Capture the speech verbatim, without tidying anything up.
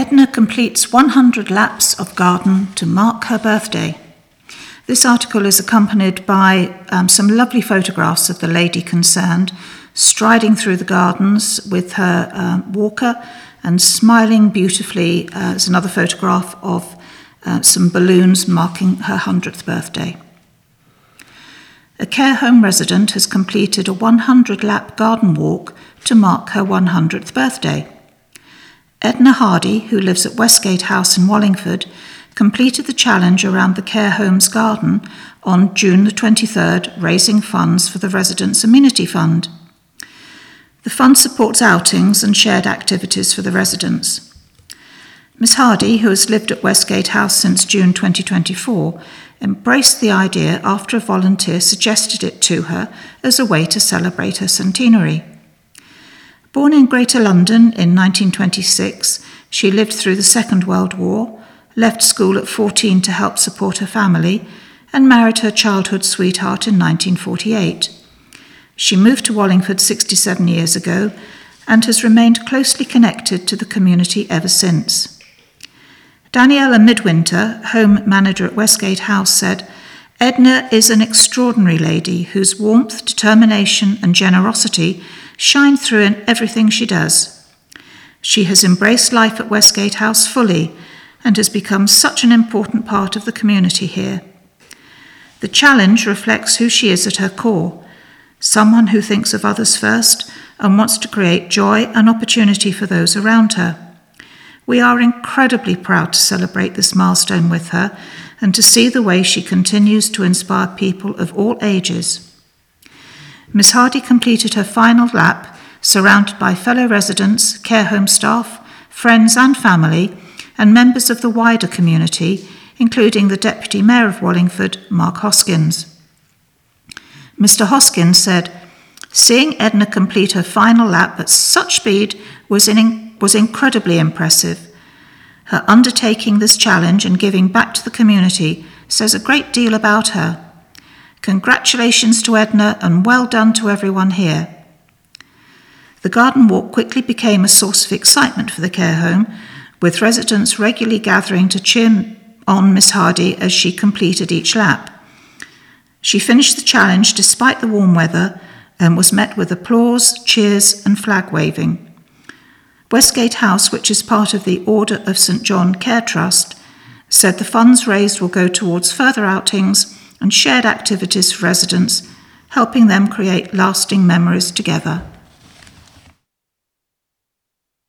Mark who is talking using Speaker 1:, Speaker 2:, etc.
Speaker 1: Edna completes one hundred laps of garden to mark her birthday. This article is accompanied by um, some lovely photographs of the lady concerned, striding through the gardens with her um, walker and smiling beautifully. Uh, there's another photograph of uh, some balloons marking her one hundredth birthday. A care home resident has completed a one hundred lap garden walk to mark her one hundredth birthday. Edna Hardy, who lives at Westgate House in Wallingford, completed the challenge around the care home's garden on June the twenty-third, raising funds for the Residents' Amenity Fund. The fund supports outings and shared activities for the residents. Miss Hardy, who has lived at Westgate House since June twenty twenty-four, embraced the idea after a volunteer suggested it to her as a way to celebrate her centenary. Born in Greater London in nineteen twenty-six, she lived through the Second World War, left school at fourteen to help support her family, and married her childhood sweetheart in nineteen forty-eight. She moved to Wallingford sixty-seven years ago and has remained closely connected to the community ever since. Daniela Midwinter, home manager at Westgate House, said, "Edna is an extraordinary lady whose warmth, determination and generosity shine through in everything she does. She has embraced life at Westgate House fully and has become such an important part of the community here. The challenge reflects who she is at her core, someone who thinks of others first and wants to create joy and opportunity for those around her. We are incredibly proud to celebrate this milestone with her and to see the way she continues to inspire people of all ages." Miss Hardy completed her final lap, surrounded by fellow residents, care home staff, friends and family, and members of the wider community, including the Deputy Mayor of Wallingford, Mark Hoskins. Mister Hoskins said, "Seeing Edna complete her final lap at such speed was, in, was incredibly impressive. Her undertaking this challenge and giving back to the community says a great deal about her. Congratulations to Edna and well done to everyone here." The garden walk quickly became a source of excitement for the care home, with residents regularly gathering to cheer on Miss Hardy as she completed each lap. She finished the challenge despite the warm weather and was met with applause, cheers and flag waving. Westgate House, which is part of the Order of Saint John Care Trust, said the funds raised will go towards further outings and shared activities for residents, helping them create lasting memories together.